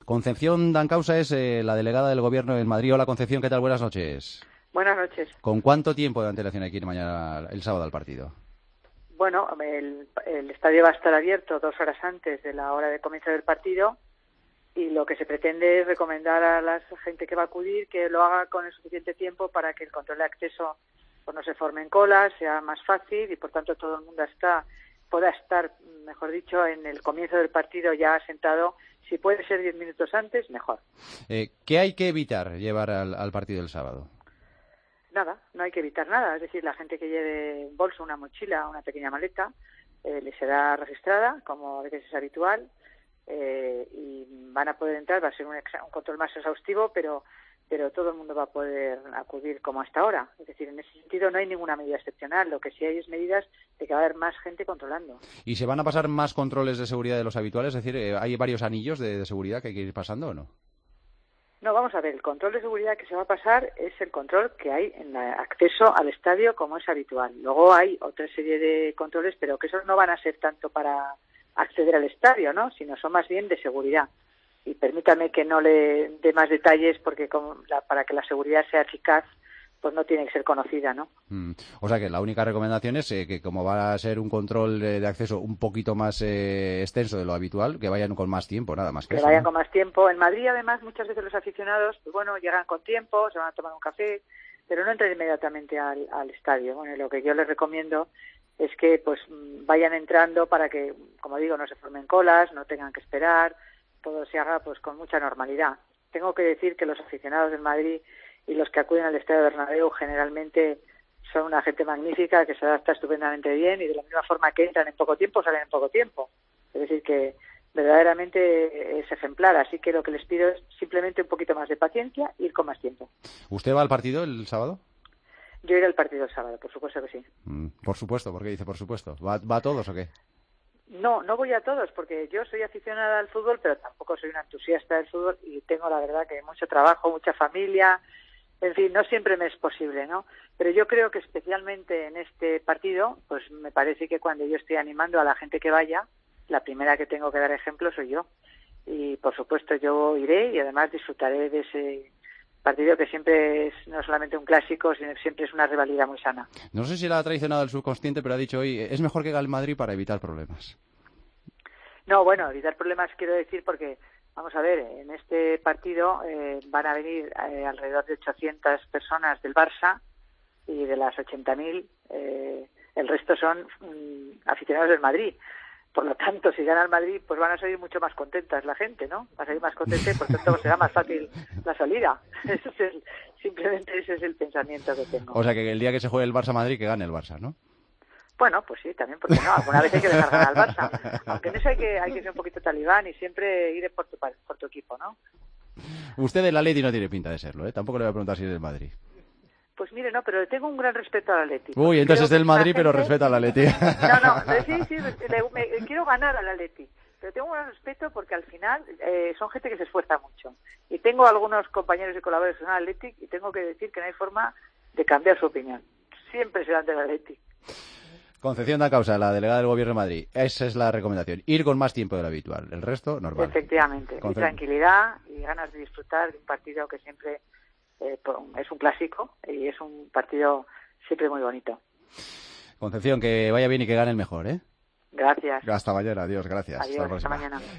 Concepción Dancausa es la delegada del Gobierno en Madrid. Hola, Concepción, ¿qué tal? Buenas noches. Buenas noches. ¿Con cuánto tiempo de antelación hay que ir mañana, el sábado, al partido? Bueno, el estadio va a estar abierto 2 horas antes de la hora de comienzo del partido y lo que se pretende es recomendar a la gente que va a acudir que lo haga con el suficiente tiempo para que el control de acceso pues no se forme en colas, sea más fácil y por tanto todo el mundo pueda estar, mejor dicho, en el comienzo del partido ya sentado. Si puede ser 10 minutos antes, mejor. ¿Qué hay que evitar llevar al partido el sábado? Nada, no hay que evitar nada. Es decir, la gente que lleve un bolso, una mochila, una pequeña maleta, le será registrada, como a veces es habitual, y van a poder entrar. Va a ser un control más exhaustivo, pero todo el mundo va a poder acudir como hasta ahora. Es decir, en ese sentido no hay ninguna medida excepcional. Lo que sí hay es medidas de que va a haber más gente controlando. ¿Y se van a pasar más controles de seguridad de los habituales? Es decir, ¿hay varios anillos de seguridad que hay que ir pasando o no? No, vamos a ver, el control de seguridad que se va a pasar es el control que hay en el acceso al estadio como es habitual. Luego hay otra serie de controles, pero que esos no van a ser tanto para acceder al estadio, ¿no? Sino son más bien de seguridad. Y permítame que no le dé más detalles porque para que la seguridad sea eficaz, pues no tiene que ser conocida, ¿no? O sea que la única recomendación es que como va a ser un control de acceso un poquito más extenso de lo habitual, que vayan con más tiempo, nada más que eso. Que vayan, ¿no? con más tiempo. En Madrid, además, muchas veces los aficionados, pues bueno, llegan con tiempo, se van a tomar un café, pero no entran inmediatamente al estadio. Bueno, y lo que yo les recomiendo es que pues vayan entrando para que, como digo, no se formen colas, no tengan que esperar, todo se haga pues con mucha normalidad. Tengo que decir que los aficionados del Madrid y los que acuden al Estadio Bernabéu generalmente son una gente magnífica que se adapta estupendamente bien y de la misma forma que entran en poco tiempo, salen en poco tiempo. Es decir, que verdaderamente es ejemplar. Así que lo que les pido es simplemente un poquito más de paciencia e ir con más tiempo. ¿Usted va al partido el sábado? Yo iré al partido el sábado, por supuesto que sí. Por supuesto, ¿por qué dice por supuesto? ¿Va a todos o qué? No voy a todos porque yo soy aficionada al fútbol, pero tampoco soy una entusiasta del fútbol y tengo la verdad que mucho trabajo, mucha familia. En fin, no siempre me es posible, ¿no? Pero yo creo que especialmente en este partido, pues me parece que cuando yo estoy animando a la gente que vaya, la primera que tengo que dar ejemplo soy yo. Y por supuesto yo iré y además disfrutaré de ese partido que siempre es no solamente un clásico, sino que siempre es una rivalidad muy sana. No sé si la ha traicionado el subconsciente, pero ha dicho hoy, es mejor que gane el Madrid para evitar problemas. No, bueno, evitar problemas quiero decir porque... Vamos a ver, en este partido van a venir alrededor de 800 personas del Barça y de las 80.000 el resto son aficionados del Madrid. Por lo tanto, si gana el Madrid, pues van a salir mucho más contentas la gente, ¿no? Va a salir más contenta y por tanto será más fácil la salida. Simplemente ese es el pensamiento que tengo. O sea que el día que se juegue el Barça-Madrid, que gane el Barça, ¿no? Bueno, pues sí, también, porque no, alguna vez hay que dejar ganar al Barça. Aunque en eso hay que ser un poquito talibán y siempre ir por tu equipo, ¿no? Usted del Atleti no tiene pinta de serlo, ¿eh? Tampoco le voy a preguntar si es del Madrid. Pues mire, no, pero tengo un gran respeto al Atleti. Uy, entonces es del Madrid, pero respeta al Atleti. Sí, quiero ganar al Atleti. Pero tengo un gran respeto porque al final son gente que se esfuerza mucho. Y tengo algunos compañeros y colaboradores en el Atleti y tengo que decir que no hay forma de cambiar su opinión. Siempre serán del Atleti. Concepción Dancausa, la delegada del Gobierno de Madrid. Esa es la recomendación. Ir con más tiempo de lo habitual. El resto, normal. Efectivamente. Y tranquilidad y ganas de disfrutar de un partido que siempre es un clásico y es un partido siempre muy bonito. Concepción, que vaya bien y que gane el mejor, ¿eh? Gracias. Hasta mañana. Adiós, gracias. Adiós, hasta mañana.